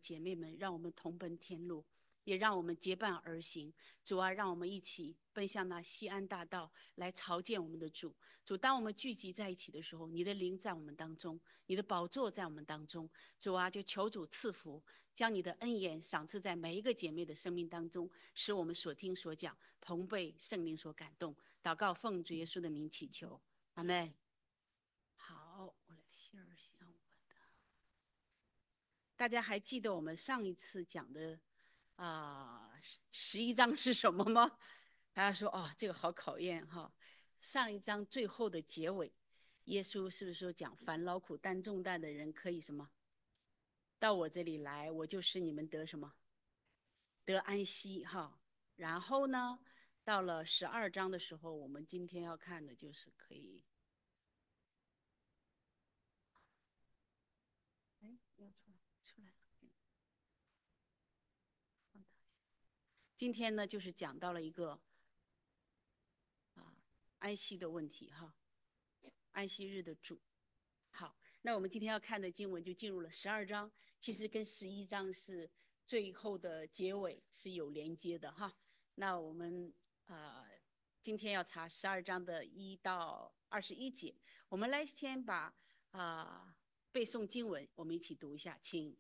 姐妹们，让我们同奔天路，也让我们结伴而行。主啊，让我们一起奔向那西安大道，来朝见我们的主。主，当我们聚集在一起的时候，你的灵在我们当中，你的宝座在我们当中。主啊，就求主赐福，将你的恩言赏赐在每一个姐妹的生命当中，使我们所听所讲同被圣灵所感动。祷告奉主耶稣的名祈求，阿们。好，我来share一下我的。大家还记得我们上一次讲的11章是什么吗？大家说哦，这个好考验哈。上一章最后的结尾，耶稣是不是说讲凡劳苦担重担的人可以什么？到我这里来，我就使你们得什么？得安息哈。然后呢，到了12章的时候，我们今天要看的就是可以。哎，要出来了。今天呢，就是讲到了一个安息的问题哈，安息日的主。好，那我们今天要看的经文就进入了12章，其实跟11章是最后的结尾是有连接的哈。那我们今天要查12章的1到21节，我们来先把背诵经文我们一起读一下，请。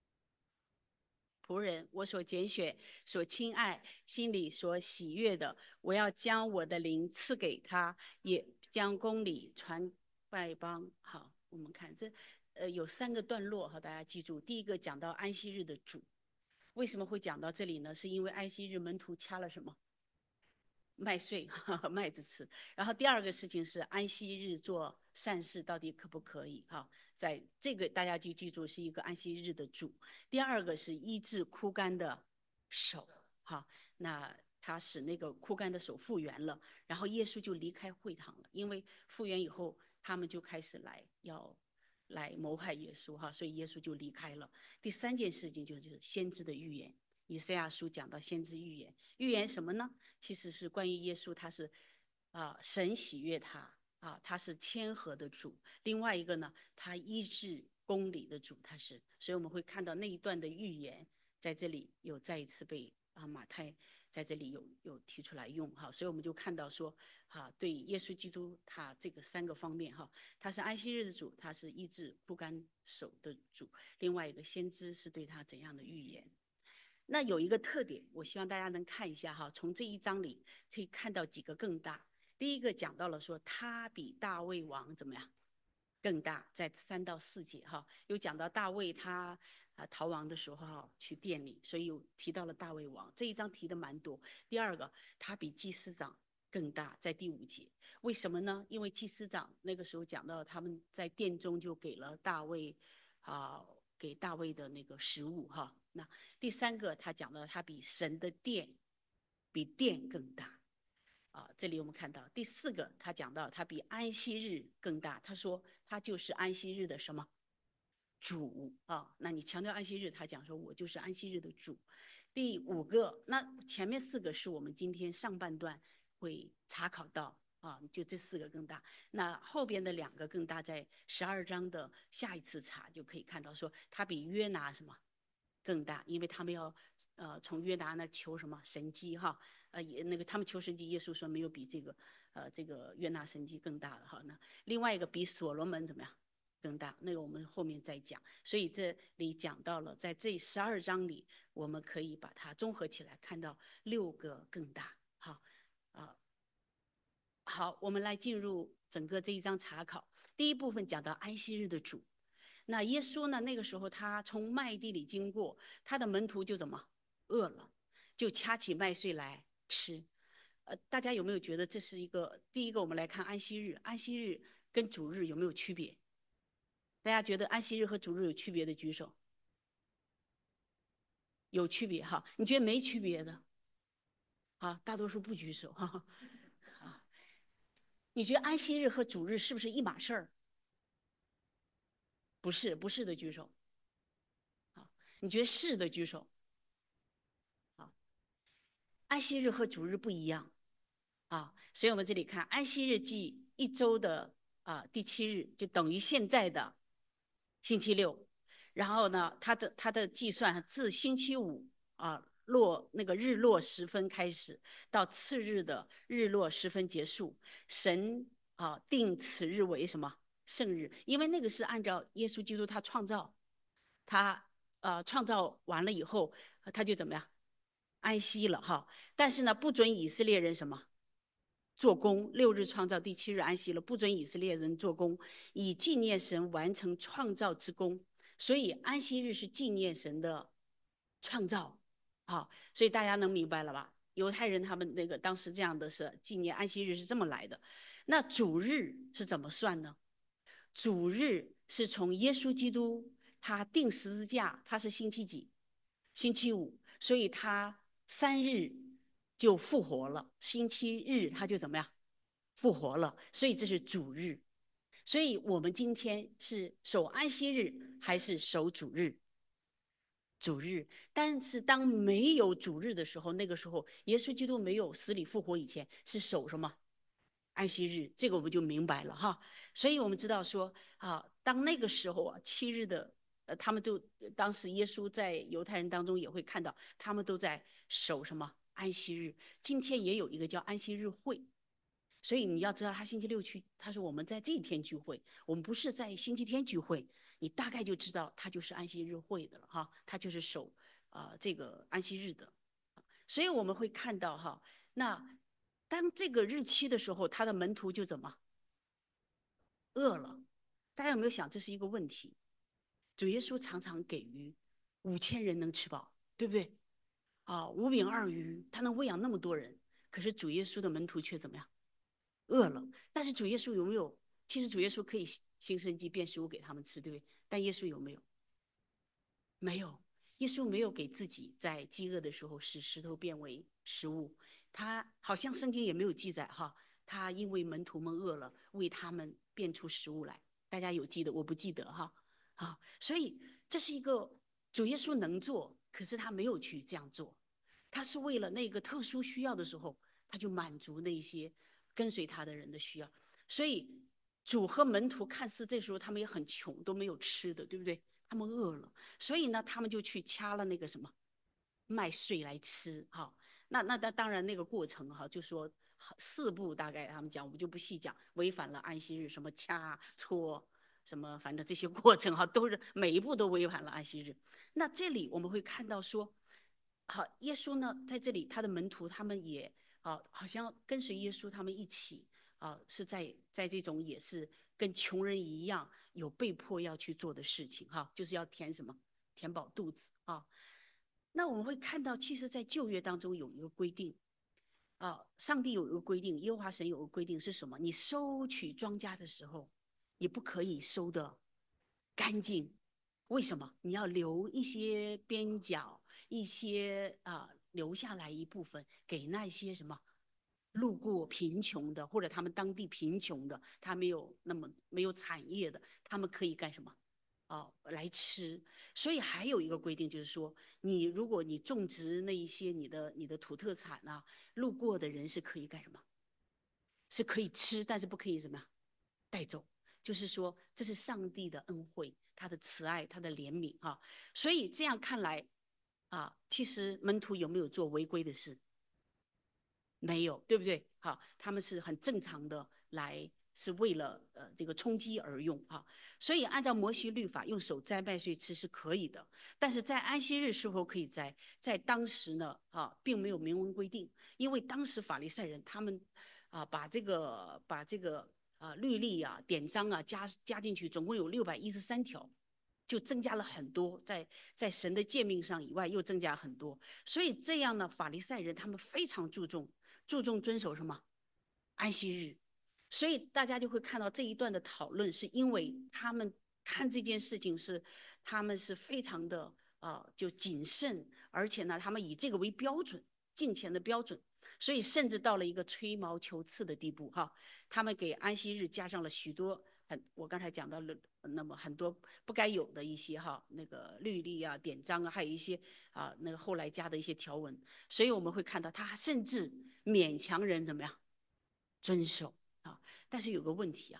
仆人，我所拣选、所亲爱、心里所喜悦的，我要将我的灵赐给他，也将公理传外邦。好，我们看这有3个段落，好，大家记住。第一个讲到安息日的主，为什么会讲到这里呢？是因为安息日门徒掐了什么？麦穗，麦子吃。然后第二个事情是安息日做善事到底可不可以？哈，在这个大家就记住是一个安息日的主。第二个是医治枯干的手，哈，那他使那个枯干的手复原了，然后耶稣就离开会堂了，因为复原以后他们就开始要来谋害耶稣哈，所以耶稣就离开了。第3件事情就是先知的预言。以赛亚书讲到先知预言，预言什么呢？其实是关于耶稣，他是神喜悦他他是谦和的主。另外一个呢，他医治公理的主，他是。所以我们会看到那一段的预言在这里有再一次被马太在这里有提出来用哈。所以我们就看到说对耶稣基督他这个3个方面哈，他是安息日的主，他是医治枯干手的主，另外一个先知是对他怎样的预言。那有一个特点，我希望大家能看一下哈，从这一章里可以看到几个更大。第一个讲到了说他比大卫王怎么样更大，在3到4节哈，又讲到大卫他逃亡的时候去店里，所以又提到了大卫王。这一章提的蛮多。第二个，他比祭司长更大，在第5节。为什么呢？因为祭司长那个时候讲到他们在殿中就给了大卫给大卫的那个食物哈。那第3个，他讲到他比神的殿比殿更大这里我们看到第4个，他讲到他比安息日更大，他说他就是安息日的什么主那你强调安息日，他讲说我就是安息日的主。第5个，那前面4个是我们今天上半段会查考到就这4个更大。那后边的2个更大，在12章的下一次查就可以看到说他比约拿什么更大，因为他们要从约拿那求什么神迹哈，也那个他们求神迹，耶稣说没有比这个约拿神迹更大的哈。那另外一个比所罗门怎么样更大，那个我们后面再讲。所以这里讲到了，在这12章里，我们可以把它综合起来，看到6个更大。好，我们来进入整个这一章查考。第一部分讲到安息日的主。那耶稣呢？那个时候他从麦地里经过，他的门徒就怎么饿了，就掐起麦穗来吃。大家有没有觉得这是一个？第一个，我们来看安息日，安息日跟主日有没有区别？大家觉得安息日和主日有区别的举手。有区别哈？你觉得没区别的？大多数不举手哈。你觉得安息日和主日是不是一码事儿？不是，不是的举手。你觉得是的举手。安息日和主日不一样所以我们这里看安息日即1周的第7日，就等于现在的星期六。 然后呢，他的计算自星期五那个日落时分开始，到次日的日落时分结束。神定此日为什么圣日？因为那个是按照耶稣基督他创造，他创造完了以后，他就怎么样安息了哈。但是呢，不准以色列人什么做工。6日创造，第7日安息了，不准以色列人做工，以纪念神完成创造之功。所以安息日是纪念神的创造。所以大家能明白了吧？犹太人他们那个当时这样的是纪念安息日是这么来的。那主日是怎么算呢？主日是从耶稣基督他钉十字架，他是星期几？星期五，所以他3日就复活了，星期日他就怎么样？复活了，所以这是主日。所以我们今天是守安息日还是守主日？主日。但是当没有主日的时候，那个时候耶稣基督没有死里复活以前是守什么？安息日。这个我们就明白了哈。所以我们知道说当那个时候7日的他们都当时耶稣在犹太人当中也会看到，他们都在守什么安息日。今天也有一个叫安息日会，所以你要知道他星期六去，他说我们在这一天聚会，我们不是在星期天聚会，你大概就知道他就是安息日会的了哈，他就是守这个安息日的。所以我们会看到那当这个日期的时候，他的门徒就怎么饿了？大家有没有想这是一个问题？主耶稣常常给予5000人能吃饱，对不对？5饼2鱼，他能喂养那么多人，可是主耶稣的门徒却怎么样？饿了。但是主耶稣有没有？其实主耶稣可以行神迹变食物给他们吃，对不对？但耶稣有没有？没有。耶稣没有给自己在饥饿的时候使石头变为食物。他好像圣经也没有记载他因为门徒们饿了，为他们变出食物来。大家有记得？我不记得所以这是一个主耶稣能做，可是他没有去这样做。他是为了那个特殊需要的时候，他就满足那些跟随他的人的需要。所以主和门徒看似这时候他们也很穷，都没有吃的，对不对？他们饿了，所以呢，他们就去掐了那个什么麦穗来吃那当然那个过程就说4步大概他们讲，我们就不细讲，违反了安息日，什么掐搓什么，反正这些过程都是每一步都违反了安息日。那这里我们会看到说耶稣呢在这里他的门徒他们也好像跟随耶稣，他们一起是在这种也是跟穷人一样有被迫要去做的事情就是要填什么？填饱肚子那我们会看到，其实在旧约当中有一个规定上帝有一个规定，耶和华神有一个规定是什么？你收取庄稼的时候，你不可以收的干净。为什么？你要留一些边角，一些留下来一部分给那些什么路过贫穷的，或者他们当地贫穷的，他没有产业的，他们可以干什么？来吃。所以还有一个规定就是说，如果你种植那一些你的土特产路过的人是可以干什么？是可以吃，但是不可以怎么样带走。就是说，这是上帝的恩惠，他的慈爱，他的怜悯所以这样看来其实门徒有没有做违规的事？没有，对不对？他们是很正常的来，是为了这个充饥而用所以按照摩西律法，用手摘麦穗吃是可以的，但是在安息日是否可以摘，在当时呢并没有明文规定，因为当时法利赛人他们把这个律例典章加进去，总共有613条。就增加了很多，在神的诫命上以外又增加很多，所以这样呢，法利赛人他们非常注重遵守什么安息日。所以大家就会看到这一段的讨论，是因为他们看这件事情他们是非常的就谨慎，而且呢他们以这个为标准，敬虔的标准，所以甚至到了一个吹毛求疵的地步他们给安息日加上了许多我刚才讲到了那么很多不该有的一些那个律例典章还有一些那个后来加的一些条文，所以我们会看到他甚至勉强人怎么样遵守但是有个问题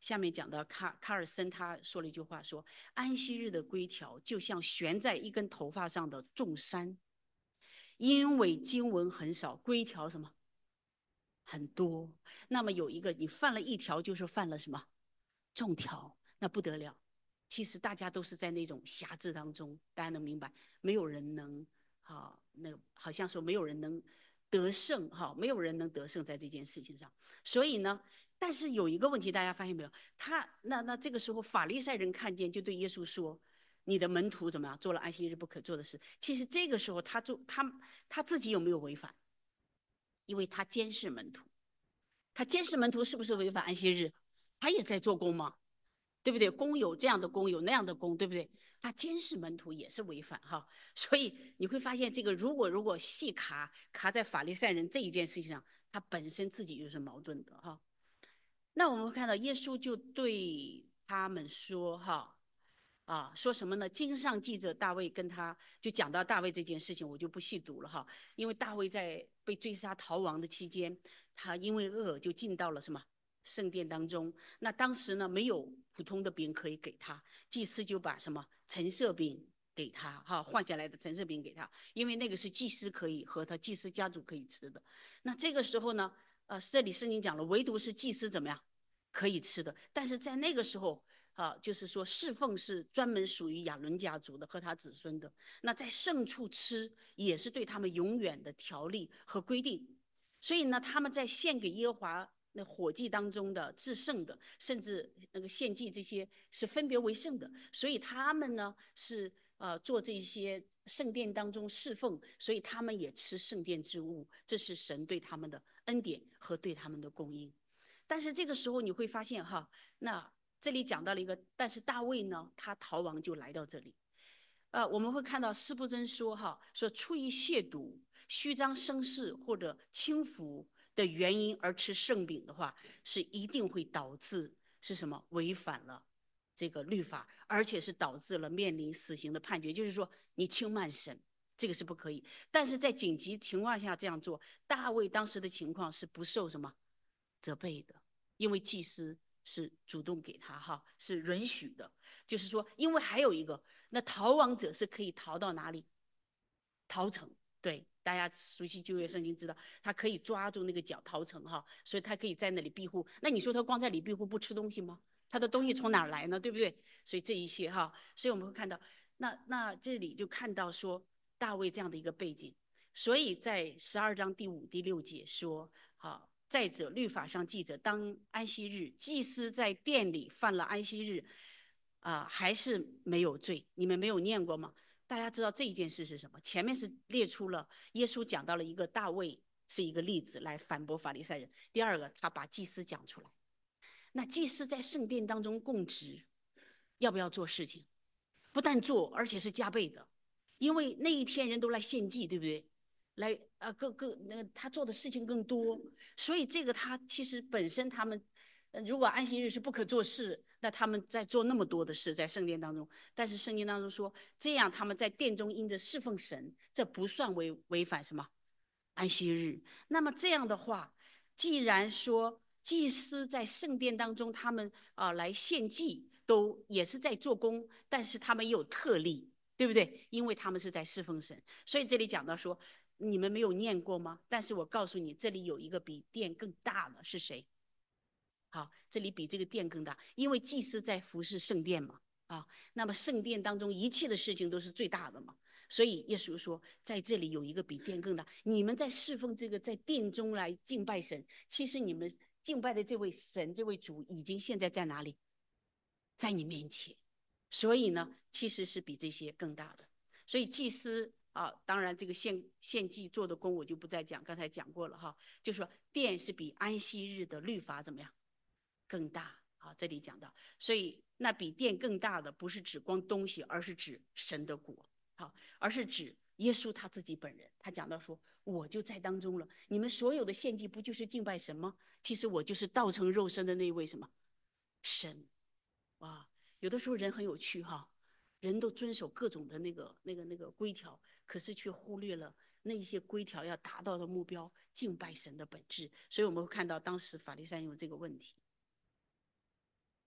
下面讲到卡尔森他说了一句话说，安息日的规条就像悬在一根头发上的重山，因为经文很少，规条什么很多，那么有一个你犯了一条就是犯了什么众条，那不得了。其实大家都是在那种辖制当中，大家能明白，没有人能那个好像说没有人能得胜没有人能得胜在这件事情上。所以呢，但是有一个问题，大家发现没有？那这个时候法利赛人看见，就对耶稣说：“你的门徒怎么样做了安息日不可做的事？”其实这个时候他自己有没有违反？因为他监视门徒，他监视门徒是不是违反安息日？他也在做工嘛，对不对？工有这样的工，有那样的工，对不对？他监视门徒也是违反哈，所以你会发现，这个如果细卡在法利赛人这一件事情上，他本身自己就是矛盾的哈。那我们会看到耶稣就对他们说说什么呢？经上记着大卫跟他就讲到大卫这件事情，我就不细读了哈。因为大卫在被追杀逃亡的期间，他因为饿就进到了什么圣殿当中。那当时呢没有普通的饼可以给他，祭司就把什么陈设饼给他换下来的陈设饼给他，因为那个是祭司可以和他祭司家族可以吃的。那这个时候呢，这里圣经讲了，唯独是祭司怎么样可以吃的，但是在那个时候。就是说侍奉是专门属于亚伦家族的和他子孙的。那在圣处吃也是对他们永远的条例和规定。所以呢，他们在献给耶和华那火祭当中的至圣的，甚至那个献祭这些是分别为圣的。所以他们呢是做这些圣殿当中侍奉，所以他们也吃圣殿之物，这是神对他们的恩典和对他们的供应。但是这个时候你会发现那这里讲到了一个，但是大卫呢，他逃亡就来到这里。我们会看到司布真说说出于亵渎、虚张声势或者轻浮的原因而吃圣饼的话，是一定会导致是什么违反了这个律法，而且是导致了面临死刑的判决。就是说你轻慢神，这个是不可以。但是在紧急情况下这样做，大卫当时的情况是不受什么责备的，因为祭司是主动给他是允许的。就是说，因为还有一个，那逃亡者是可以逃到哪里？逃城。对，大家熟悉旧约圣经知道，他可以抓住那个脚逃城所以他可以在那里庇护。那你说他光在里庇护不吃东西吗？他的东西从哪来呢？对不对？所以这一些所以我们会看到，那这里就看到说大卫这样的一个背景。所以在12章第5、第6节说，再者，律法上记着，当安息日，祭司在殿里犯了安息日，还是没有罪。你们没有念过吗？大家知道这一件事是什么？前面是列出了耶稣讲到了一个大卫是一个例子来反驳法利赛人。第二个，他把祭司讲出来。那祭司在圣殿当中供职，要不要做事情？不但做，而且是加倍的，因为那一天人都来献祭，对不对？来他做的事情更多，所以这个他其实本身他们，如果安息日是不可做事，那他们在做那么多的事在圣殿当中，但是圣经当中说，这样他们在殿中因着侍奉神，这不算违反什么安息日。那么这样的话，既然说祭司在圣殿当中他们来献祭都也是在做工，但是他们也有特例，对不对？因为他们是在侍奉神，所以这里讲到说，你们没有念过吗？但是我告诉你，这里有一个比殿更大的是谁？好，这里比这个殿更大，因为祭司在服侍圣殿嘛，那么圣殿当中一切的事情都是最大的嘛，所以耶稣说，在这里有一个比殿更大。你们在侍奉这个在殿中来敬拜神，其实你们敬拜的这位神、这位主已经现在在哪里？在你面前，所以呢，其实是比这些更大的。所以祭司当然这个献祭做的工我就不再讲，刚才讲过了就说殿是比安息日的律法怎么样更大这里讲到，所以那比殿更大的不是指光东西，而是指神的国而是指耶稣他自己本人。他讲到说，我就在当中了，你们所有的献祭不就是敬拜神吗？其实我就是道成肉身的那位什么神。哇，有的时候人很有趣人都遵守各种的那个规条，可是却忽略了那一些规条要达到的目标，敬拜神的本质。所以我们会看到当时法利赛人有这个问题。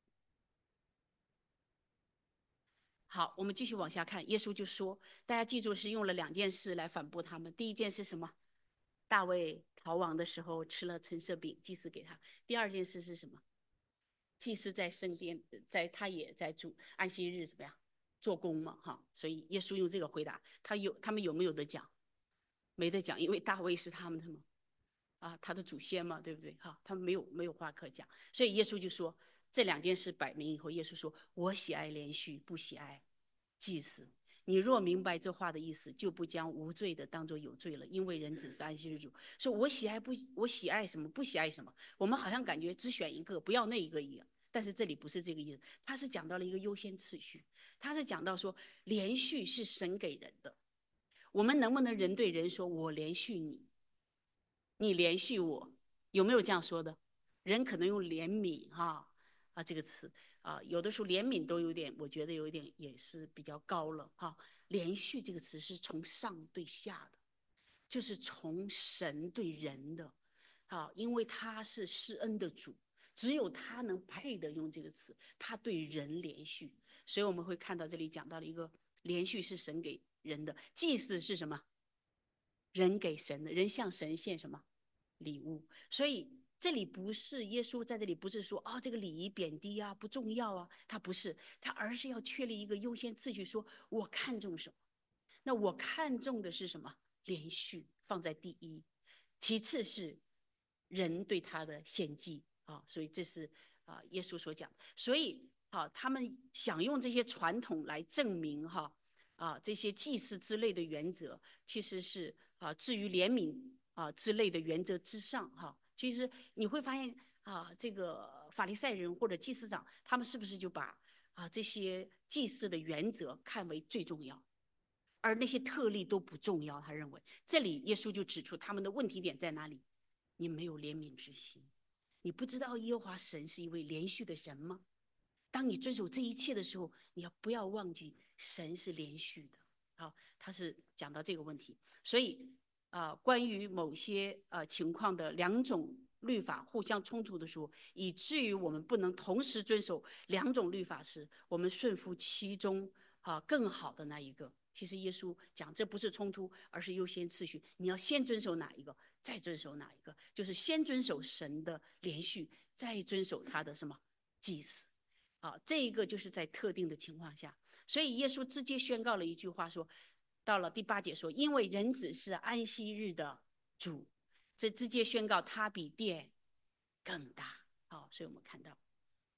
好，我们继续往下看。耶稣就说，大家记住是用了2件事来反驳他们。第一件是什么？大卫逃亡的时候吃了陈设饼，祭司给他。第二件事是什么？祭司在圣殿，他也在住安息日怎么样做工嘛？哈，所以耶稣用这个回答，他们有没有得讲？没得讲，因为大卫是他们的嘛，他的祖先嘛，对不对？哈，他们没有话可讲，所以耶稣就说这2件事摆明以后，耶稣说：“我喜爱连续，不喜爱祭司。你若明白这话的意思，就不将无罪的当作有罪了，因为人只是安息日主。说我喜爱不，我喜爱什么，不喜爱什么。我们好像感觉只选一个，不要那一个一样。但是这里不是这个意思，他是讲到了一个优先次序，他是讲到说连续是神给人的。我们能不能人对人说，我连续你，你连续我？有没有这样说的？人可能用怜悯这个词有的时候怜悯都有点，我觉得有一点也是比较高了连续这个词是从上对下的，就是从神对人的因为他是施恩的主，只有他能配得用这个词，他对人连续，所以我们会看到这里讲到了一个连续是神给人的，祭祀是什么？人给神的，人向神献什么礼物？所以这里不是耶稣在这里不是说这个礼仪贬低不重要他不是，他而是要确立一个优先次序，说我看重什么？那我看重的是什么？连续放在第一，其次是人对他的献祭所以这是耶稣所讲。所以他们想用这些传统来证明这些祭祀之类的原则，其实是至于怜悯之类的原则之上其实你会发现这个法利赛人或者祭司长，他们是不是就把这些祭祀的原则看为最重要？而那些特例都不重要，他认为。这里耶稣就指出他们的问题点在哪里？你没有怜悯之心，你不知道耶和华神是一位连续的神吗？当你遵守这一切的时候，你不要忘记神是连续的。他是讲到这个问题，所以关于某些情况的2种律法互相冲突的时候，以至于我们不能同时遵守2种律法时，我们顺服其中更好的那一个。其实耶稣讲这不是冲突，而是优先次序，你要先遵守哪一个，再遵守哪一个，就是先遵守神的连续，再遵守他的什么祭祀这一个就是在特定的情况下。所以耶稣直接宣告了一句话说，到了第8节说，因为人子是安息日的主，这直接宣告他比殿更大所以我们看到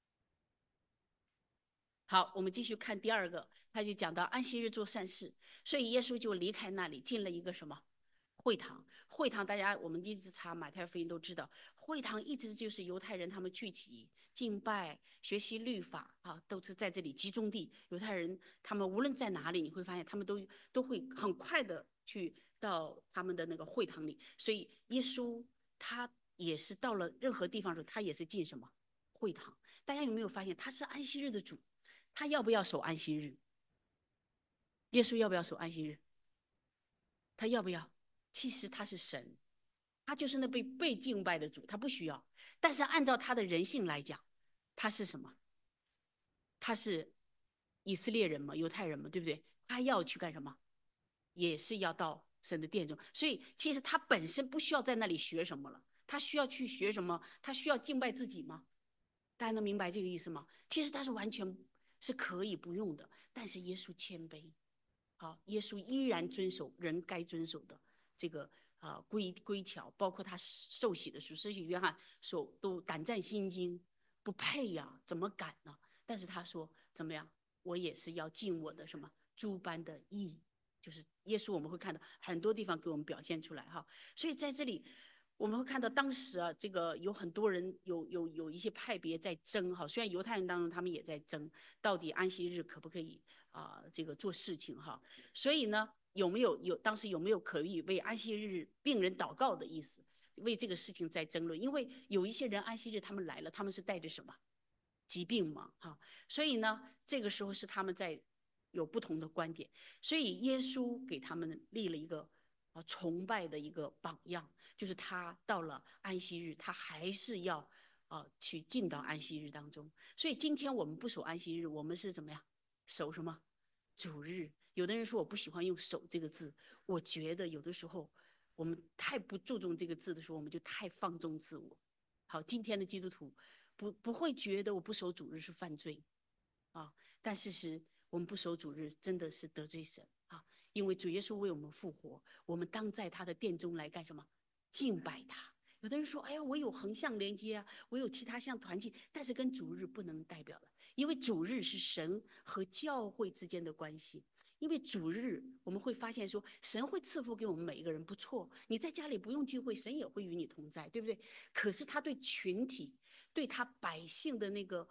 好，我们继续看第2个，他就讲到安息日做善事，所以耶稣就离开那里，进了一个什么会堂？会堂大家我们一直查马太福音都知道，会堂一直就是犹太人他们聚集敬拜、学习律法都是在这里集中地。犹太人他们无论在哪里，你会发现他们都会很快的去到他们的那个会堂里。所以耶稣他也是到了任何地方的时候，他也是进什么会堂。大家有没有发现他是安息日的主？他要不要守安息日？耶稣要不要守安息日？他要不要？其实他是神，他就是那被敬拜的主，他不需要。但是按照他的人性来讲，他是什么？他是以色列人嘛，犹太人嘛，对不对？他要去干什么？也是要到神的殿中。所以其实他本身不需要在那里学什么了，他需要去学什么？他需要敬拜自己吗？大家能明白这个意思吗？其实他是完全是可以不用的，但是耶稣谦卑，耶稣依然遵守人该遵守的这个规条，包括他受洗的时候，施洗约翰说都胆战心惊，不配呀，怎么敢呢？但是他说怎么样？我也是要尽我的什么诸般的义，就是耶稣我们会看到很多地方给我们表现出来所以在这里我们会看到当时这个有很多人有一些派别在争虽然犹太人当中他们也在争，到底安息日可不可以这个做事情所以呢，当时有没有可以为安息日病人祷告的意思？为这个事情在争论，因为有一些人安息日他们来了，他们是带着什么疾病嘛所以呢，这个时候是他们在有不同的观点，所以耶稣给他们立了一个崇拜的一个榜样，就是他到了安息日，他还是要去进到安息日当中。所以今天我们不守安息日，我们是怎么样守什么？ 主日，有的人说我不喜欢用守这个字，我觉得有的时候我们太不注重这个字的时候，我们就太放纵自我。好，今天的基督徒不会觉得我不守主日是犯罪啊，但事实我们不守主日真的是得罪神啊，因为主耶稣为我们复活，我们当在他的殿中来干什么？敬拜他。有的人说：“哎呀，我有横向连接啊，我有其他项团契，但是跟主日不能代表了，因为主日是神和教会之间的关系。因为主日我们会发现说，神会赐福给我们每一个人，不错。你在家里不用聚会，神也会与你同在，对不对？可是他对群体，对他百姓的那个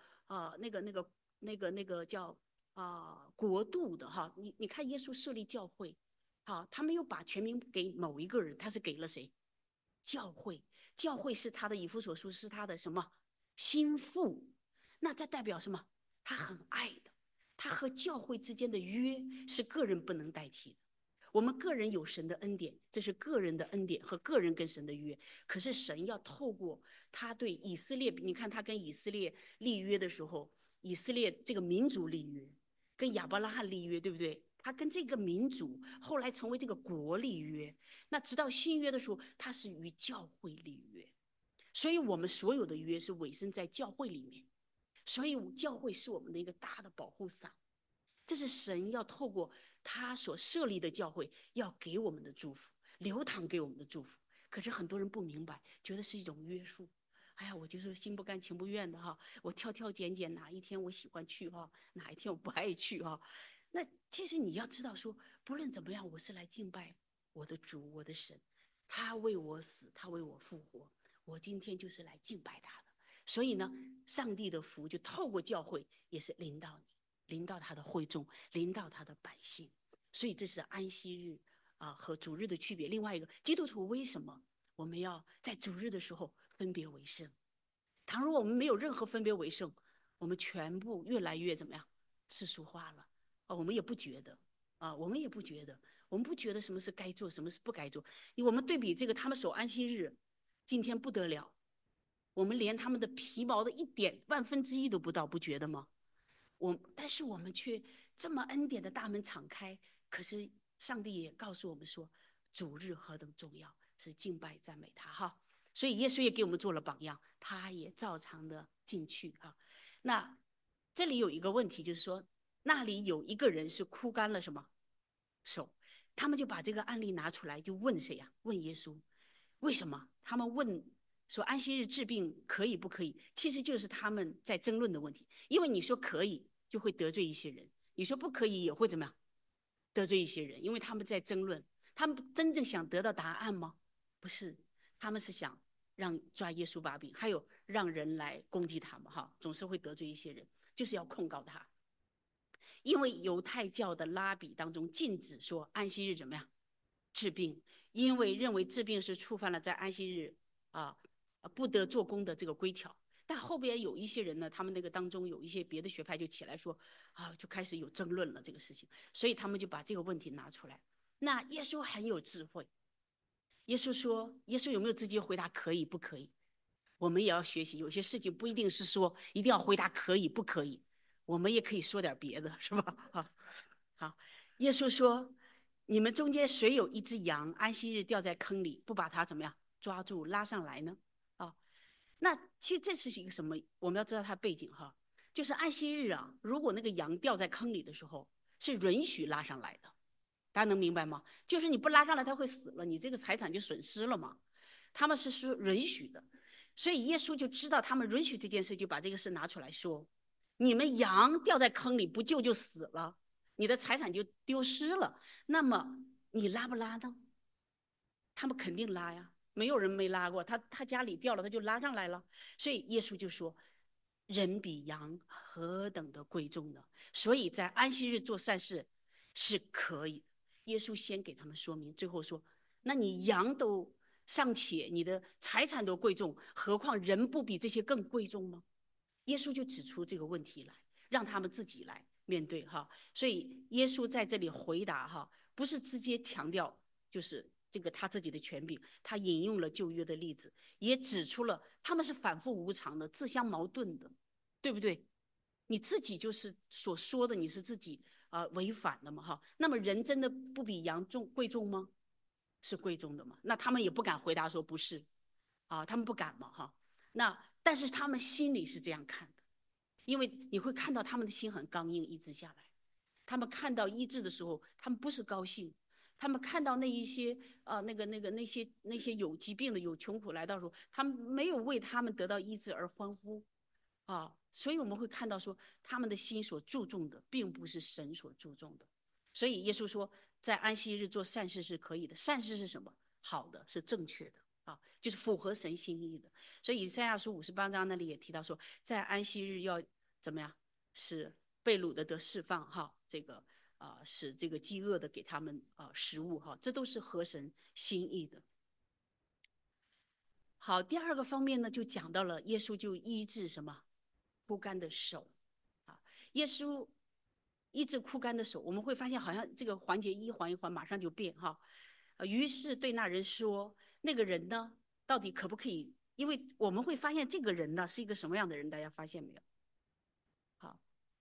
叫国度的哈，你看耶稣设立教会，好，他没有把全名给某一个人，他是给了谁？教会。教会是他的以弗所书是他的什么心腹？那这代表什么？他很爱的，他和教会之间的约是个人不能代替的。我们个人有神的恩典，这是个人的恩典和个人跟神的约。可是神要透过他对以色列，你看他跟以色列立约的时候，以色列这个民族立约，跟亚伯拉罕立约，对不对？他跟这个民族后来成为这个国立约。那直到新约的时候，他是与教会立约。所以我们所有的约是委身在教会里面，所以教会是我们的一个大的保护伞。这是神要透过他所设立的教会要给我们的祝福，流淌给我们的祝福。可是很多人不明白，觉得是一种约束。哎呀，我就是心不甘情不愿的哈，我挑挑拣拣，哪一天我喜欢去哈，哪一天我不爱去哈。那其实你要知道说，不论怎么样，我是来敬拜我的主，我的神，他为我死，他为我复活，我今天就是来敬拜他的。所以呢，上帝的福就透过教会也是临到你。临到他的会众，临到他的百姓。所以这是安息日和主日的区别。另外一个，基督徒为什么我们要在主日的时候分别为圣？倘若我们没有任何分别为圣，我们全部越来越怎么样？世俗化了我们也不觉得我们也不觉得，我们不觉得什么是该做，什么是不该做。我们对比这个，他们守安息日，今天不得了，我们连他们的皮毛的1/1000都不到，不觉得吗？但是我们却这么恩典的大门敞开，可是上帝也告诉我们说，主日何等重要，是敬拜赞美他哈。所以耶稣也给我们做了榜样，他也照常的进去哈。那这里有一个问题，就是说那里有一个人是枯干了什么手，他们就把这个案例拿出来，就问谁呀？问耶稣，为什么？他们问说安息日治病可以不可以？其实就是他们在争论的问题。因为你说可以，就会得罪一些人；你说不可以，也会怎么样？得罪一些人，因为他们在争论。他们真正想得到答案吗？不是，他们是想让抓耶稣把柄，还有让人来攻击他们哈，总是会得罪一些人，就是要控告他。因为犹太教的拉比当中禁止说安息日怎么样治病，因为认为治病是触犯了在安息日不得做工的这个规条。但后边有一些人呢，他们那个当中有一些别的学派就起来说就开始有争论了这个事情，所以他们就把这个问题拿出来。那耶稣很有智慧，耶稣说，耶稣有没有直接回答可以不可以？我们也要学习，有些事情不一定是说一定要回答可以不可以，我们也可以说点别的，是吧？好，耶稣说，你们中间谁有一只羊安息日掉在坑里，不把它怎么样抓住拉上来呢？那其实这是一个什么？我们要知道它背景哈，就是安息日如果那个羊掉在坑里的时候，是允许拉上来的，大家能明白吗？就是你不拉上来，它会死了，你这个财产就损失了嘛。他们是说允许的，所以耶稣就知道他们允许这件事，就把这个事拿出来说：你们羊掉在坑里不救就死了，你的财产就丢失了，那么你拉不拉呢？他们肯定拉呀，没有人没拉过，他家里掉了，他就拉上来了。所以耶稣就说：人比羊何等的贵重呢？所以在安息日做善事是可以。耶稣先给他们说明，最后说：那你羊都尚且，你的财产都贵重，何况人不比这些更贵重吗？耶稣就指出这个问题来，让他们自己来面对哈。所以耶稣在这里回答哈，不是直接强调就是这个他自己的权柄，他引用了旧约的例子，也指出了他们是反复无常的、自相矛盾的，对不对？你自己就是所说的，你是自己违反了嘛哈。那么人真的不比羊贵重吗？是贵重的嘛？那他们也不敢回答说不是啊，他们不敢嘛哈。那但是他们心里是这样看的，因为你会看到他们的心很刚硬，医治下来。他们看到医治的时候，他们不是高兴，他们看到那一些那些有疾病的、有穷苦来到的时候，他们没有为他们得到医治而欢呼啊。所以我们会看到说，他们的心所注重的，并不是神所注重的。所以耶稣说，在安息日做善事是可以的。善事是什么？好的，是正确的啊，就是符合神心意的。所以以赛亚书58章那里也提到说，在安息日要怎么样？使被掳的得释放哈，这个使这个饥饿的给他们食物哈，这都是合神心意的。好，第二个方面呢，就讲到了耶稣就医治什么枯干的手啊，耶稣医治枯干的手，我们会发现好像这个环节一环一环马上就变哈。于是对那人说，那个人呢，到底可不可以？因为我们会发现这个人呢是一个什么样的人，大家发现没有？好，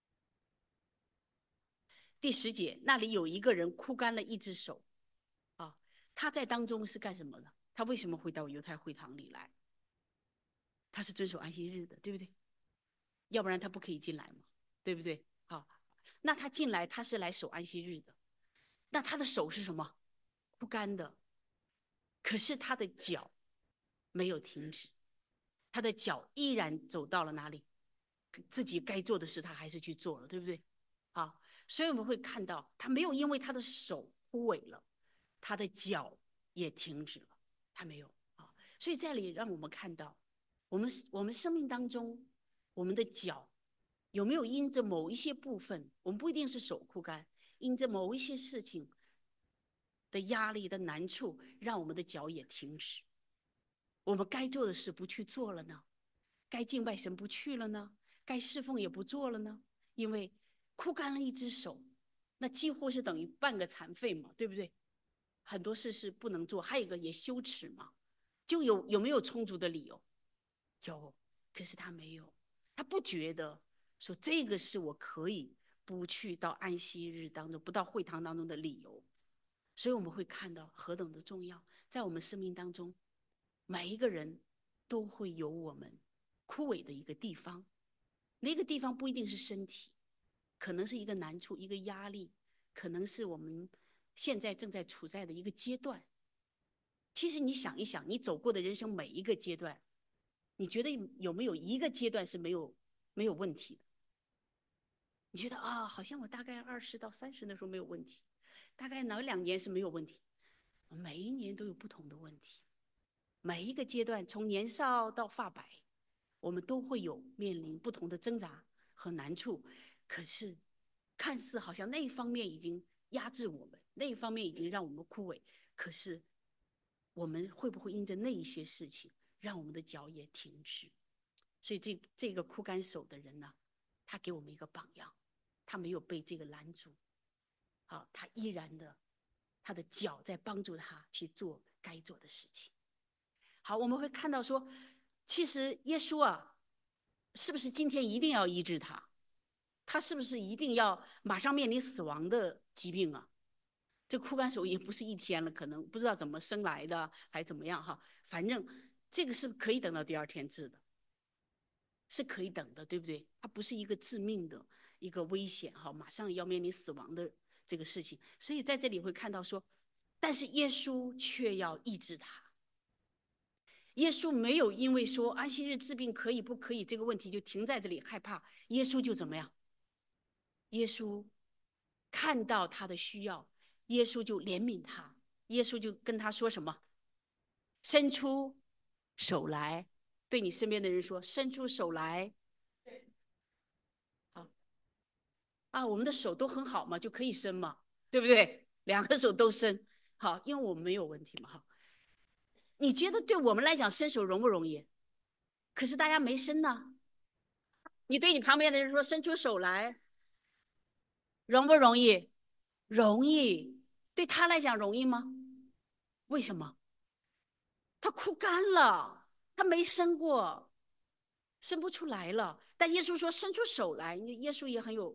第10节那里有一个人枯干了一只手啊，他在当中是干什么的？他为什么会到犹太会堂里来？他是遵守安息日的，对不对？要不然他不可以进来嘛，对不对？好，那他进来他是来守安息日的，那他的手是什么？枯干的，可是他的脚没有停止，他的脚依然走到了哪里？自己该做的事他还是去做了，对不对？好，所以我们会看到他没有因为他的手枯萎了，他的脚也停止了，他没有啊。所以这里让我们看到，我们生命当中，我们的脚有没有因着某一些部分，我们不一定是手枯干，因着某一些事情的压力的难处，让我们的脚也停止。我们该做的事不去做了呢？该敬拜神不去了呢？该侍奉也不做了呢？因为枯干了一只手，那几乎是等于半个残废嘛，对不对？很多事是不能做，还有一个也羞耻嘛。就有没有充足的理由？有，可是他没有，他不觉得说这个是我可以不去到安息日当中，不到会堂当中的理由。所以我们会看到何等的重要，在我们生命当中，每一个人都会有我们枯萎的一个地方，那个地方不一定是身体，可能是一个难处、一个压力，可能是我们现在正在处在的一个阶段。其实你想一想，你走过的人生每一个阶段，你觉得有没有一个阶段是没有问题的？你觉得啊，好像我大概20到30的时候没有问题，大概哪2年是没有问题？每一年都有不同的问题，每一个阶段从年少到发白，我们都会有面临不同的挣扎和难处。可是，看似好像那一方面已经压制我们，那一方面已经让我们枯萎，可是我们会不会因着那一些事情，让我们的脚也停止？所以这个枯干手的人呢，他给我们一个榜样，他没有被这个拦阻，好，他依然的，他的脚在帮助他去做该做的事情。好，我们会看到说，其实耶稣啊，是不是今天一定要医治他？他是不是一定要马上面临死亡的疾病啊？这枯干手也不是一天了，可能不知道怎么生来的，还怎么样哈？反正这个是可以等到第2天治的，是可以等的，对不对？它不是一个致命的一个危险哈，马上要面临死亡的这个事情。所以在这里会看到说，但是耶稣却要医治他。耶稣没有因为说安息日治病可以不可以这个问题就停在这里害怕，耶稣就怎么样？耶稣看到他的需要，耶稣就怜悯他，耶稣就跟他说什么？伸出手来，对你身边的人说，伸出手来。好啊，我们的手都很好嘛，就可以伸嘛，对不对？2个手都伸，好，因为我们没有问题嘛，哈。你觉得对我们来讲伸手容不容易？可是大家没伸呢。你对你旁边的人说伸出手来，容不容易？容易。对他来讲容易吗？为什么？他枯干了，他没伸过，伸不出来了。但耶稣说伸出手来，耶稣也很有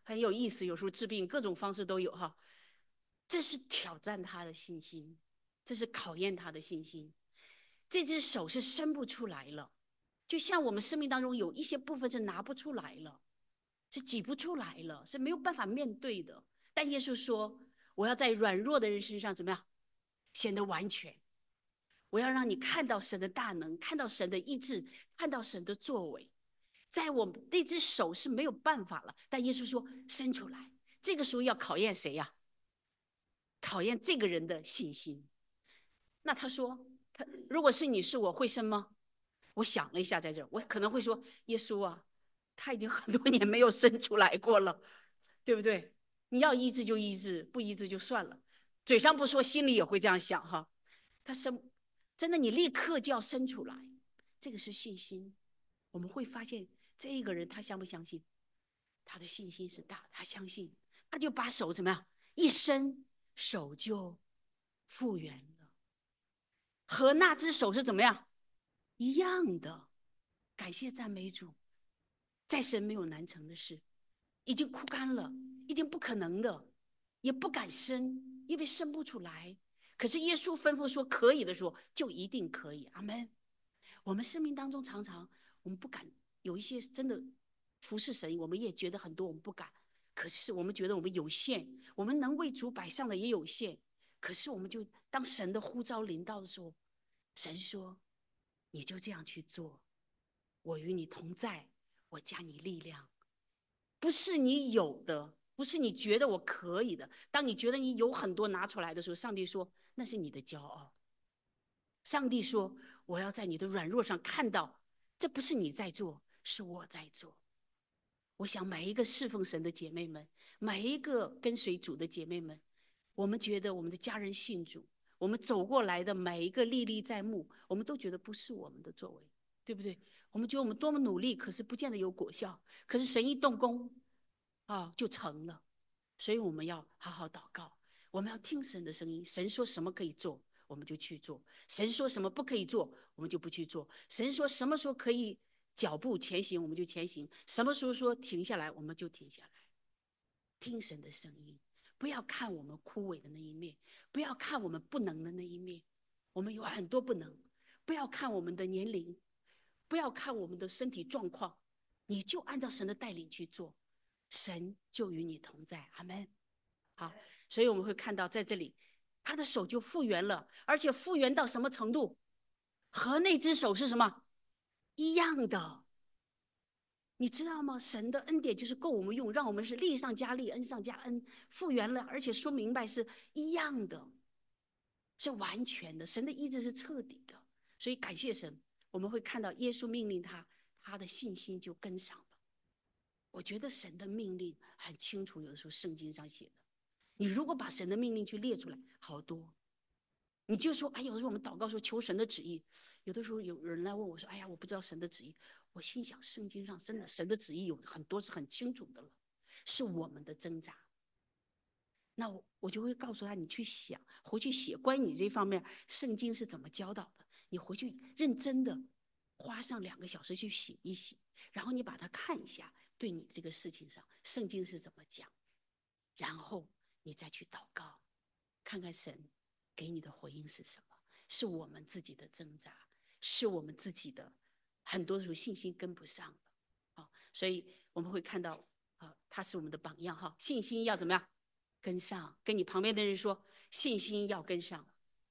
很有意思，有时候治病各种方式都有哈。这是挑战他的信心，这是考验他的信心。这只手是伸不出来了，就像我们生命当中有一些部分是拿不出来了，是挤不出来了，是没有办法面对的。但耶稣说，我要在软弱的人身上怎么样显得完全，我要让你看到神的大能，看到神的医治，看到神的作为。在我们那只手是没有办法了，但耶稣说伸出来。这个时候要考验谁呀？考验这个人的信心。那他说，如果是你是我会伸吗？我想了一下，在这儿我可能会说，耶稣啊，他已经很多年没有伸出来过了，对不对？你要医治就医治，不医治就算了。嘴上不说，心里也会这样想哈。他伸，真的，你立刻就要伸出来，这个是信心。我们会发现，这一个人他相不相信？他的信心是大，他相信，他就把手怎么样一伸，手就复原了，和那只手是怎么样一样的。感谢赞美主，在神没有难成的事，已经枯干了，已经不可能的，也不敢伸，因为伸不出来。可是耶稣吩咐说可以的时候，就一定可以。阿门。我们生命当中常常我们不敢，有一些真的服侍神，我们也觉得很多我们不敢。可是我们觉得我们有限，我们能为主摆上的也有限。可是我们就当神的呼召临到的时候，神说：“你就这样去做，我与你同在，我加你力量。”不是你有的，不是你觉得我可以的。当你觉得你有很多拿出来的时候，上帝说那是你的骄傲。上帝说我要在你的软弱上看到，这不是你在做，是我在做。我想每一个侍奉神的姐妹们，每一个跟随主的姐妹们，我们觉得我们的家人信主，我们走过来的每一个历历在目，我们都觉得不是我们的作为，对不对？我们觉得我们多么努力，可是不见得有果效。可是神一动工啊，就成了。所以我们要好好祷告，我们要听神的声音。神说什么可以做，我们就去做；神说什么不可以做，我们就不去做。神说什么时候可以脚步前行，我们就前行；什么时候说停下来，我们就停下来。听神的声音，不要看我们枯萎的那一面，不要看我们不能的那一面。我们有很多不能，不要看我们的年龄，不要看我们的身体状况，你就按照神的带领去做，神就与你同在。阿们。好，所以我们会看到在这里，他的手就复原了，而且复原到什么程度？和那只手是什么一样的？你知道吗？神的恩典就是够我们用，让我们是力上加力，恩上加恩，复原了，而且说明白是一样的，是完全的。神的医治是彻底的，所以感谢神，我们会看到耶稣命令他，他的信心就跟上了。我觉得神的命令很清楚，有的时候圣经上写的，你如果把神的命令去列出来，好多。你就说，哎，有的时候我们祷告说求神的旨意，有的时候有人来问我说，哎呀，我不知道神的旨意。我心想，圣经上真的神的旨意有很多是很清楚的了，是我们的挣扎。那我就会告诉他，你去想，回去写关于你这方面圣经是怎么教导的，你回去认真的花上2个小时去写一写，然后你把它看一下，对你这个事情上圣经是怎么讲，然后你再去祷告，看看神给你的回应是什么。是我们自己的挣扎，是我们自己的很多时候信心跟不上了啊，所以我们会看到啊，他是我们的榜样哈，信心要怎么样跟上？跟你旁边的人说，信心要跟上。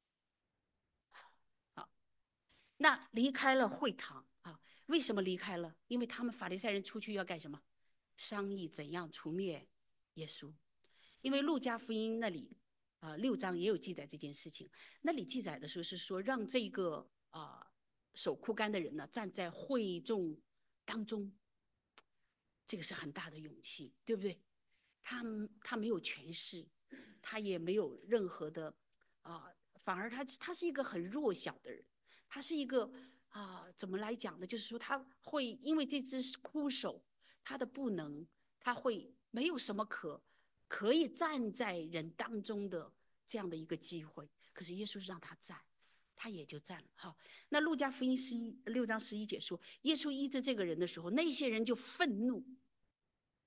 好，那离开了会堂啊，为什么离开了？因为他们法利赛人出去要干什么？商议怎样除灭耶稣。因为路加福音那里6章也有记载这件事情，那里记载的时候是说让这个手枯干的人呢站在会众当中，这个是很大的勇气，对不对？他没有权势，他也没有任何的反而他是一个很弱小的人，他是一个怎么来讲呢？就是说他会因为这只枯手，他的不能，他会没有什么可以站在人当中的这样的一个机会。可是耶稣是让他站，他也就站了。好，那路加福音6章11节说，耶稣医治这个人的时候，那些人就愤怒。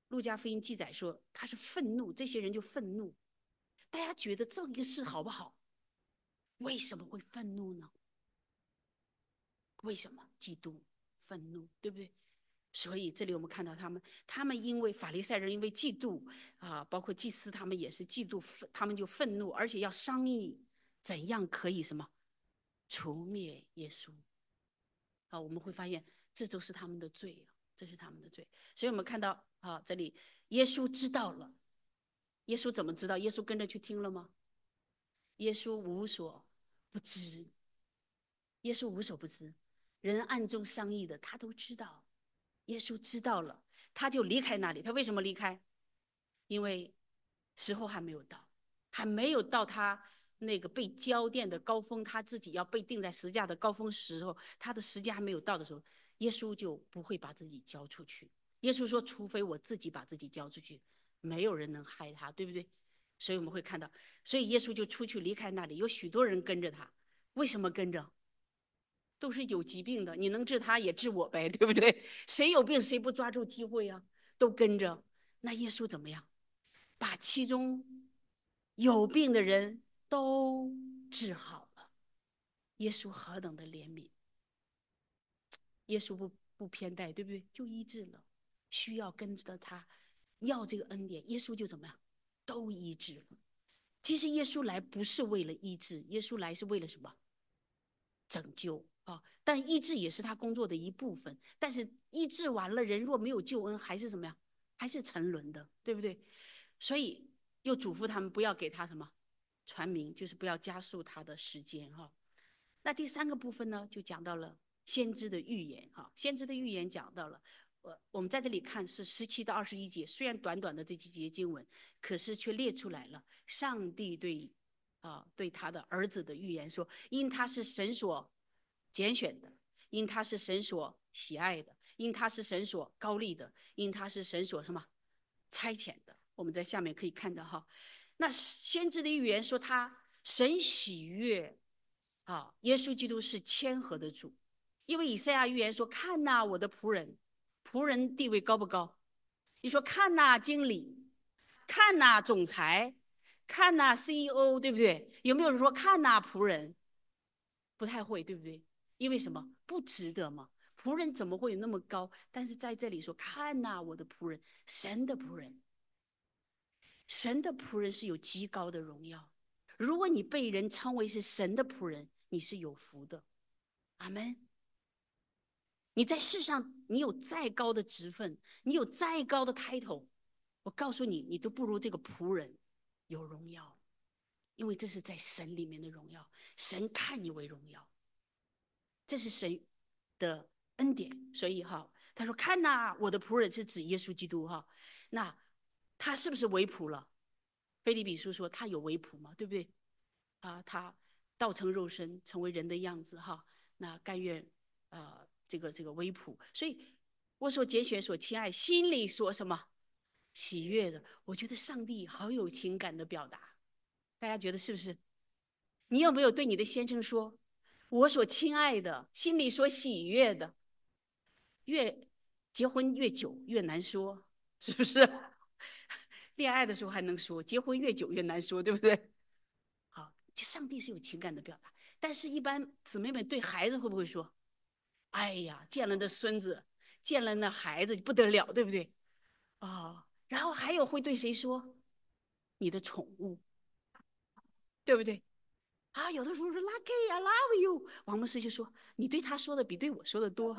路加福音记载说他是愤怒，这些人就愤怒。大家觉得这个事好不好？为什么会愤怒呢？为什么嫉妒、愤怒，对不对？所以这里我们看到他们因为法利赛人因为嫉妒啊，包括祭司他们也是嫉妒，他们就愤怒，而且要商议怎样可以什么除灭耶稣。啊，我们会发现这都是他们的罪啊，这是他们的罪。所以我们看到啊，这里耶稣知道了，耶稣怎么知道？耶稣跟着去听了吗？耶稣无所不知，耶稣无所不知，人暗中商议的他都知道。耶稣知道了，他就离开那里。他为什么离开？因为时候还没有到，还没有到他那个被交奠的高峰，他自己要被钉在十字架的高峰时候，他的时间还没有到的时候，耶稣就不会把自己交出去。耶稣说：“除非我自己把自己交出去，没有人能害他，对不对？”所以我们会看到，所以耶稣就出去离开那里，有许多人跟着他。为什么跟着？都是有疾病的，你能治他也治我呗，对不对？谁有病谁不抓住机会啊？都跟着。那耶稣怎么样？把其中有病的人都治好了。耶稣何等的怜悯！耶稣不偏待，对不对？就医治了。需要跟着他要这个恩典，耶稣就怎么样？都医治了。其实耶稣来不是为了医治，耶稣来是为了什么？拯救啊！但医治也是他工作的一部分。但是医治完了，人若没有救恩，还是怎么样？还是沉沦的，对不对？所以又嘱咐他们不要给他什么传名，就是不要加速他的时间哈。那第三个部分呢，就讲到了先知的预言哈。先知的预言讲到了，我们在这里看是17到21节，虽然短短的这几节经文，可是却列出来了上帝对他的儿子的预言说，因他是神所拣选的，因他是神所喜爱的，因他是神所高立的，因他是神所什么差遣的。我们在下面可以看到哈，那先知的预言说他神喜悦啊，耶稣基督是谦和的主，因为以赛亚预言说，看哪，我的仆人，仆人地位高不高？你说看哪，经理，看哪，总裁，看哪 CEO， 对不对？有没有人说看哪仆人？不太会，对不对？因为什么？不值得嘛。仆人怎么会有那么高？但是在这里说，看哪，我的仆人，神的仆人，神的仆人是有极高的荣耀。如果你被人称为是神的仆人，你是有福的。阿门。你在世上，你有再高的职分，你有再高的title，我告诉你，你都不如这个仆人有荣耀，因为这是在神里面的荣耀，神看你为荣耀，这是神的恩典。所以哈，他说：“看呐，我的仆人是指耶稣基督哈，那他是不是为仆了？腓立比书说他有为仆嘛，对不对？啊，他道成肉身，成为人的样子哈，那甘愿这个为仆。所以我所拣选、所亲爱，心里所什么喜悦的，我觉得上帝好有情感的表达，大家觉得是不是？你有没有对你的先生说，我所亲爱的，心里所喜悦的？越结婚越久越难说，是不是？恋爱的时候还能说，结婚越久越难说，对不对？好，上帝是有情感的表达，但是一般姊妹们对孩子会不会说？哎呀，见了那孙子，见了那孩子不得了，对不对？啊、然后还有会对谁说？你的宠物，对不对？啊，有的时候说 Lucky I love you，王牧师就说你对他说的比对我说的多。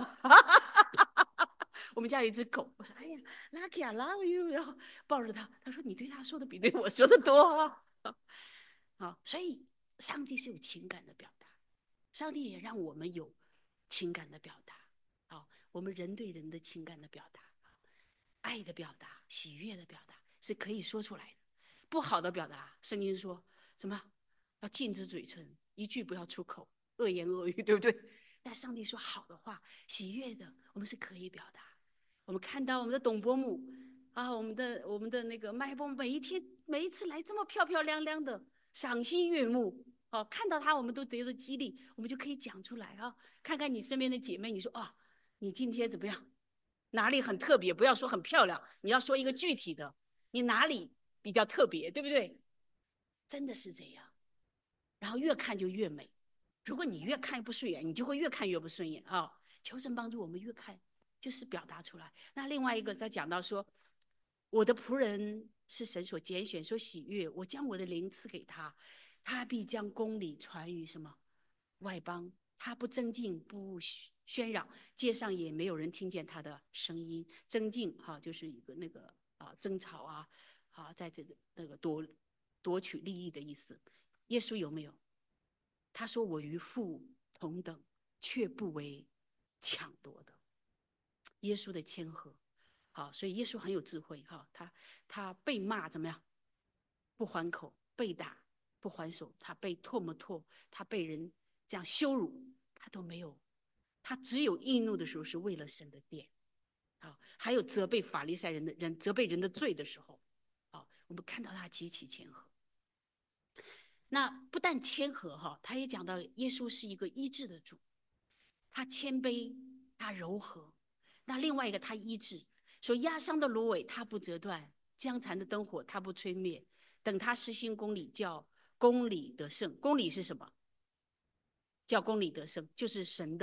我们家有一只狗，我说哎呀 Lucky I love you，然后抱着它，他说你对他说的比对我说的多。好，所以上帝是有情感的表达，上帝也让我们有情感的表达。好，我们人对人的情感的表达，爱的表达，喜悦的表达是可以说出来的。不好的表达，圣经说什么？要禁止嘴唇，一句不要出口，恶言恶语，对不对？但上帝说好的话，喜悦的，我们是可以表达。我们看到我们的董伯母啊，我们的那个麦伯母，每一天每一次来这么漂漂亮亮的，赏心悦目。哦，看到她我们都得到激励，我们就可以讲出来啊。看看你身边的姐妹，你说啊，你今天怎么样？ 哪里很特别？不要说很漂亮，你要说一个具体的，你哪里比较特别，对不对？真的是这样。然后越看就越美。如果你越看不顺眼，你就会越看越不顺眼啊！求神帮助我们越看，就是表达出来。那另外一个他讲到说，我的仆人是神所拣选，所喜悦，我将我的灵赐给他，他必将公理传于什么外邦，他不增进，不喧嚷，街上也没有人听见他的声音。增进哈，就是一个那个争吵在这个那个夺取利益的意思。耶稣有没有？他说：“我与父同等，却不为抢夺的。”耶稣的谦和，好，所以耶稣很有智慧哈。他被骂怎么样？不还口；被打不还手；他被唾沫唾，他被人这样羞辱，他都没有。他只有易怒的时候是为了神的殿，好，还有责备法利赛人的人责备人的罪的时候，好，我们看到他极其谦和。那不但谦和哈，他也讲到耶稣是一个医治的主，他谦卑，他柔和。那另外一个他医治，说压伤的芦苇他不折断，将残的灯火他不吹灭，等他施行公理，叫公理得胜。公理是什么？叫公理得胜，就是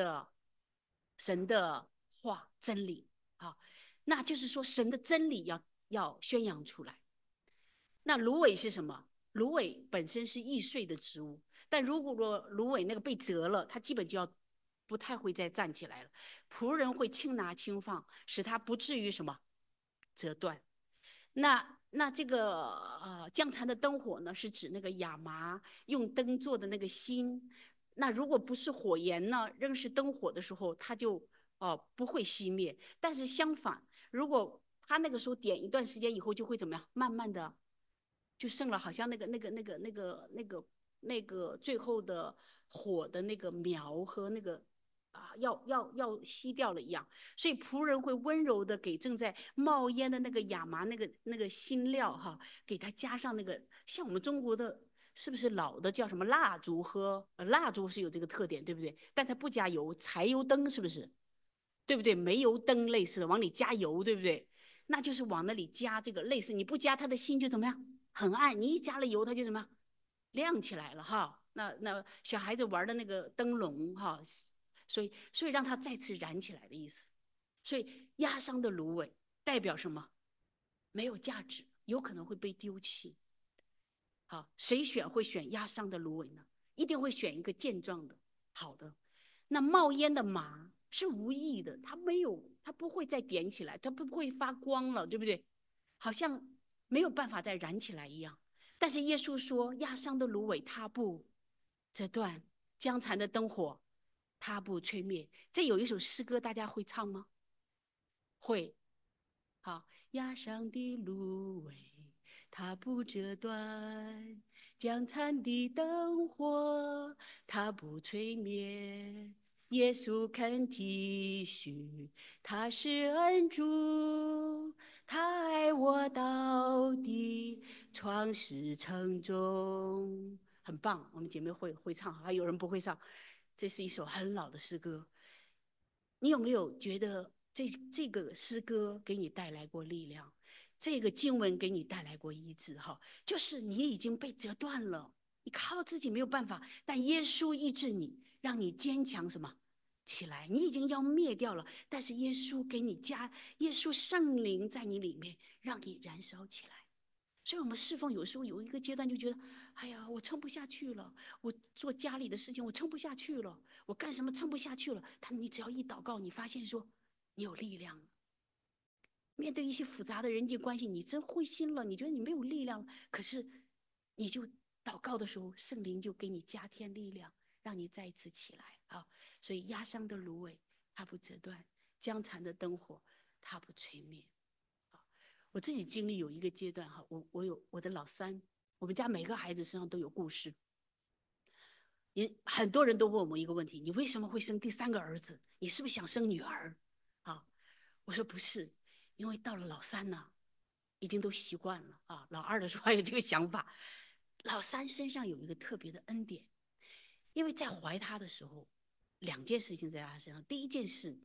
神的话真理啊。那就是说神的真理要宣扬出来。那芦苇是什么？芦苇本身是易碎的植物，但如果芦苇那个被折了，它基本就要不太会再站起来了。仆人会轻拿轻放，使它不至于什么折断。那这个将残的灯火呢，是指那个亚麻用灯做的那个芯。那如果不是火焰呢，仍是灯火的时候，它就不会熄灭。但是相反，如果它那个时候点一段时间以后，就会怎么样？慢慢的就剩了，好像那个最后的火的那个苗和那个要熄掉了一样。所以仆人会温柔的给正在冒烟的那个亚麻那个新料哈，给它加上那个像我们中国的。是不是老的叫什么蜡烛和蜡烛是有这个特点，对不对？但它不加油，柴油灯是不是？对不对？煤油灯类似的，往里加油，对不对？那就是往那里加这个类似，你不加它的心就怎么样？很暗。你一加了油，它就怎么样？亮起来了哈。那小孩子玩的那个灯笼哈，所以让它再次燃起来的意思。所以压伤的芦苇代表什么？没有价值，有可能会被丢弃。好，谁会选压伤的芦苇呢？一定会选一个健壮的、好的。那冒烟的麻是无意的，它没有，它不会再点起来，它不会发光了，对不对？好像没有办法再燃起来一样。但是耶稣说，压伤的芦苇它不折断，将残的灯火它不吹灭。这有一首诗歌，大家会唱吗？会。好，压伤的芦苇，它不折断；将残的灯火，它不吹灭。耶稣肯体恤，他是恩主，他爱我到底，创始成终。很棒，我们姐妹会唱，还有人不会唱。这是一首很老的诗歌。你有没有觉得这个诗歌给你带来过力量？这个经文给你带来过医治？哈，就是你已经被折断了，你靠自己没有办法，但耶稣医治你，让你坚强什么起来？你已经要灭掉了，但是耶稣给你加，耶稣圣灵在你里面，让你燃烧起来。所以，我们侍奉有时候有一个阶段就觉得，哎呀，我撑不下去了，我做家里的事情我撑不下去了，我干什么撑不下去了？你只要一祷告，你发现说你有力量了。面对一些复杂的人际关系，你真灰心了，你觉得你没有力量了，可是你就祷告的时候，圣灵就给你加添力量，让你再一次起来啊！所以压伤的芦苇它不折断，将残的灯火它不吹灭。我自己经历有一个阶段哈，我有我的老三，我们家每个孩子身上都有故事。也很多人都问我一个问题：你为什么会生第三个儿子？你是不是想生女儿？啊，我说不是，因为到了老三呢，已经都习惯了啊。老二的时候还有这个想法，老三身上有一个特别的恩典，因为在怀他的时候，两件事情在他身上。第一件事，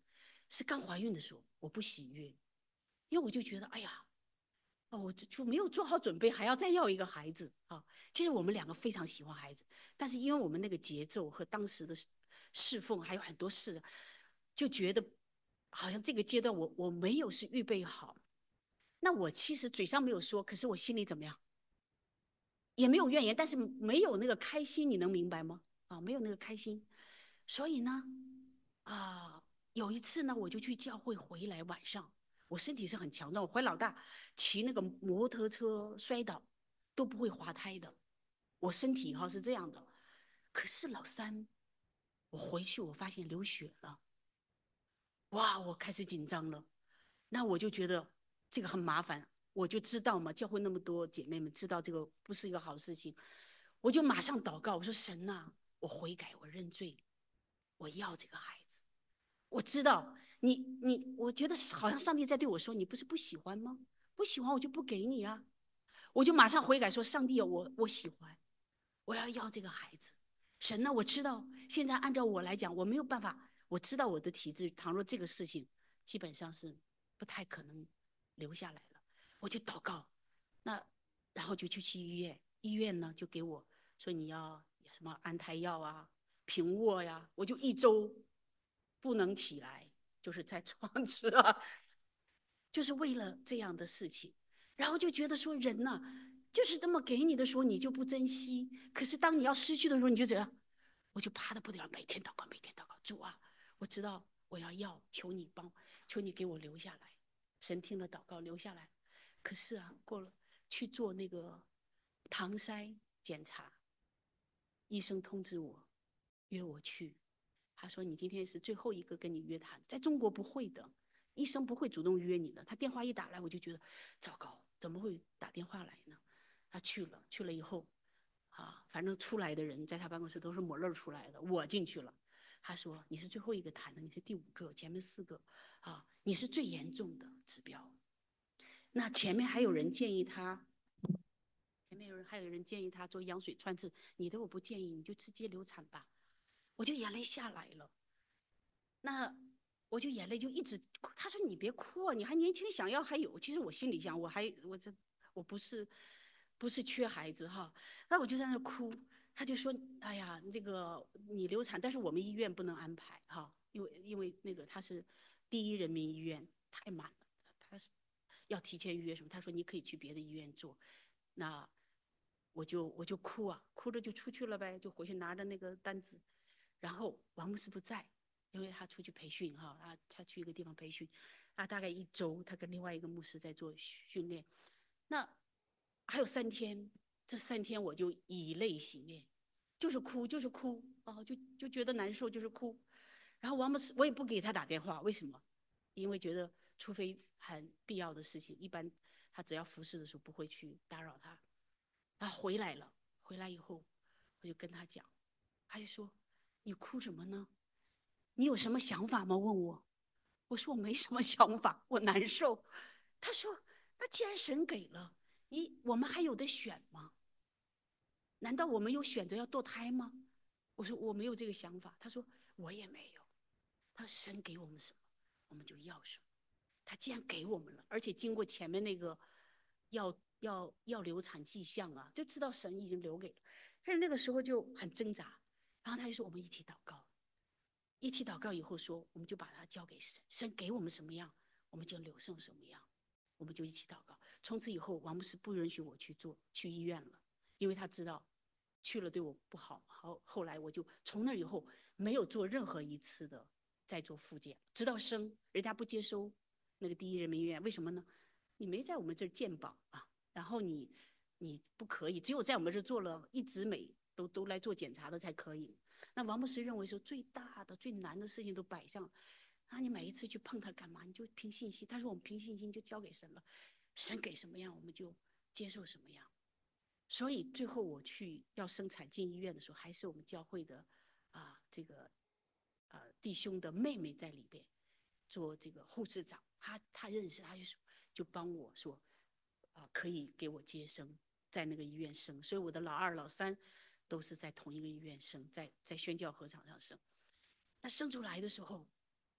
是刚怀孕的时候，我不喜悦，因为我就觉得，哎呀，我就没有做好准备，还要再要一个孩子啊。其实我们两个非常喜欢孩子，但是因为我们那个节奏和当时的侍奉还有很多事，就觉得好像这个阶段我没有是预备好。那我其实嘴上没有说，可是我心里怎么样？也没有怨言，但是没有那个开心，你能明白吗？啊，没有那个开心。所以呢，有一次呢，我就去教会回来，晚上我身体是很强壮，我怀老大骑那个摩托车摔倒都不会滑胎的，我身体是这样的。可是老三，我回去我发现流血了，哇，我开始紧张了。那我就觉得这个很麻烦，我就知道嘛，教会那么多姐妹们知道这个不是一个好事情，我就马上祷告，我说神啊，我悔改，我认罪，我要这个孩子。我知道我觉得好像上帝在对我说，你不是不喜欢吗？不喜欢我就不给你啊。我就马上悔改说，上帝啊，我喜欢，我要这个孩子。神呢，我知道现在按照我来讲，我没有办法，我知道我的体质，倘若这个事情基本上是不太可能留下来了，我就祷告，那然后就去医院，医院呢就给我说你要什么安胎药啊、平卧呀，我就一周不能起来，就是在床上就是为了这样的事情，然后就觉得说人呐、就是这么给你的时候你就不珍惜，可是当你要失去的时候你就怎样？我就怕的不得了，每天祷告，每天祷告，主啊，我知道我要，求你求你给我留下来。神听了祷告，留下来。可是啊，过了去做那个唐筛检查，医生通知我，约我去。他说你今天是最后一个跟你约谈，在中国不会的，医生不会主动约你的。他电话一打来，我就觉得糟糕，怎么会打电话来呢？他去了，去了以后，反正出来的人在他办公室都是抹泪出来的，我进去了。他说你是最后一个谈的，你是第5个，前面4个你是最严重的指标。那前面还有人建议他，还有人建议他做羊水穿刺，你的我不建议，你就直接流产吧。我就眼泪下来了。那我就眼泪就一直，他说你别哭啊，你还年轻，想要还有。其实我心里想，我不是缺孩子哈，那我就在那哭。他就说，哎呀，这个你流产，但是我们医院不能安排哈，因为那个他是第一人民医院太满了，他是要提前预约什么。他说你可以去别的医院做，那我就哭啊，哭着就出去了呗，就回去拿着那个单子，然后王牧师不在。因为他出去培训他去一个地方培训，大概1周，他跟另外一个牧师在做训练。那还有3天，这3天我就以泪洗面，就是哭，就是哭就觉得难受，就是哭。然后王牧师我也不给他打电话，为什么？因为觉得除非很必要的事情，一般他只要服侍的时候不会去打扰他。他回来了，回来以后我就跟他讲，他就说：“你哭什么呢？你有什么想法吗？”问我，我说我没什么想法，我难受。他说：“那既然神给了，我们还有的选吗？难道我们有选择要堕胎吗？”我说我没有这个想法。他说我也没有。他说神给我们什么，我们就要什么。他既然给我们了，而且经过前面那个要流产迹象就知道神已经留给了。但是那个时候就很挣扎。然后他就说我们一起祷告，一起祷告以后说，我们就把它交给神，神给我们什么样，我们就留剩什么样，我们就一起祷告。从此以后，王牧师不允许我去医院了，因为他知道去了对我不好。后来我就从那以后没有做任何一次的再做复健，直到生，人家不接收那个第一人民医院，为什么呢？你没在我们这儿健保然后你不可以，只有在我们这儿做了一直美都来做检查的才可以。那王牧师认为说最大的最难的事情都摆上，你每一次去碰它干嘛？你就凭信心。他说我们凭信心就交给神了，神给什么样我们就接受什么样。所以最后我去要生产进医院的时候，还是我们教会的这个弟兄的妹妹在里边做这个护士长，他认识，他就帮我说可以给我接生，在那个医院生。所以我的老2、老3都是在同一个医院生，在宣教合场上生。那生出来的时候，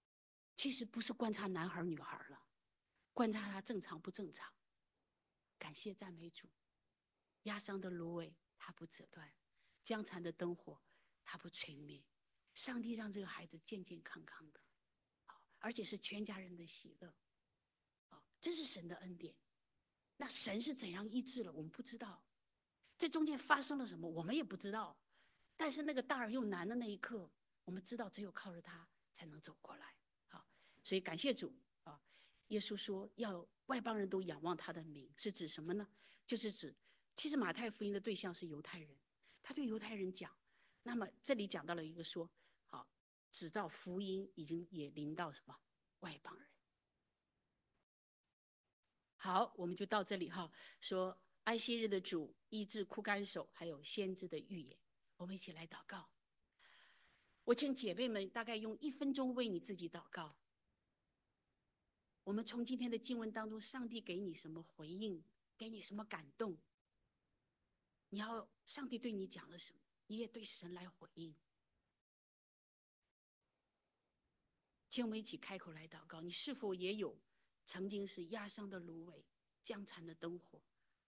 其实不是观察男孩女孩了，观察他正常不正常。感谢赞美主，压伤的芦苇它不折断，将残的灯火它不吹灭。上帝让这个孩子健健康康的，而且是全家人的喜乐，这是神的恩典。那神是怎样医治了，我们不知道，这中间发生了什么，我们也不知道。但是那个大而又难的那一刻，我们知道只有靠着他才能走过来。好，所以感谢主啊！耶稣说要外邦人都仰望他的名，是指什么呢？就是指，其实马太福音的对象是犹太人，他对犹太人讲。那么这里讲到了一个说，好，直到福音已经也临到什么外邦人。好，我们就到这里哈。说安息日的主医治枯干手，还有先知的预言，我们一起来祷告。我请姐妹们大概用1分钟为你自己祷告。我们从今天的经文当中，上帝给你什么回应，给你什么感动？你要上帝对你讲了什么，你也对神来回应。请我们一起开口来祷告。你是否也有曾经是压伤的芦苇，将残的灯火？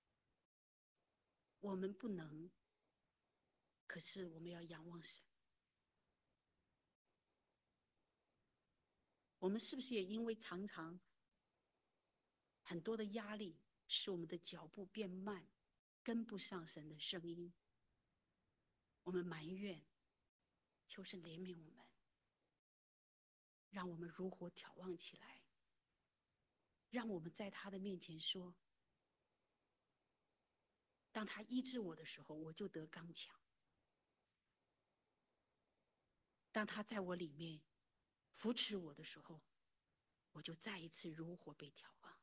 我们不能，可是我们要仰望神。我们是不是也因为常常很多的压力，使我们的脚步变慢，跟不上神的声音？我们埋怨，求神怜悯我们，让我们如火眺望起来，让我们在他的面前说：当他医治我的时候，我就得刚强；当他在我里面扶持我的时候，我就再一次如火被眺望。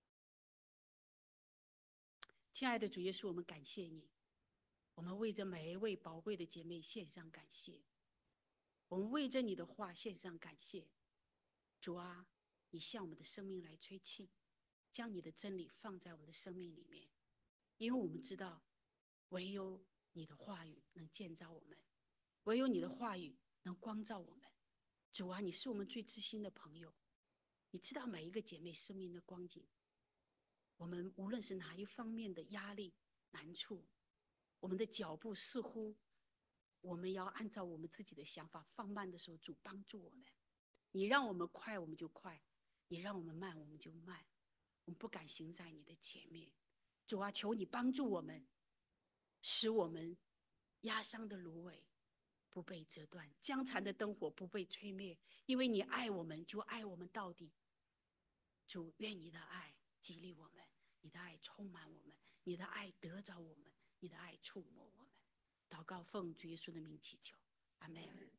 亲爱的主耶稣，我们感谢你，我们为着每一位宝贵的姐妹献上感谢，我们为着你的话献上感谢。主啊，你向我们的生命来吹气，将你的真理放在我们的生命里面，因为我们知道，唯有你的话语能建造我们，唯有你的话语能光照我们。主啊，你是我们最知心的朋友，你知道每一个姐妹生命的光景。我们无论是哪一方面的压力难处，我们的脚步似乎我们要按照我们自己的想法放慢的时候，主帮助我们。你让我们快，我们就快；你让我们慢，我们就慢。我们不敢行在你的前面。主啊，求你帮助我们，使我们压伤的芦苇不被折断，将残的灯火不被吹灭。因为你爱我们，就爱我们到底。主，愿你的爱激励我们，你的爱充满我们，你的爱得着我们，你的爱触摸我们。祷告奉主耶稣的名祈求，阿们。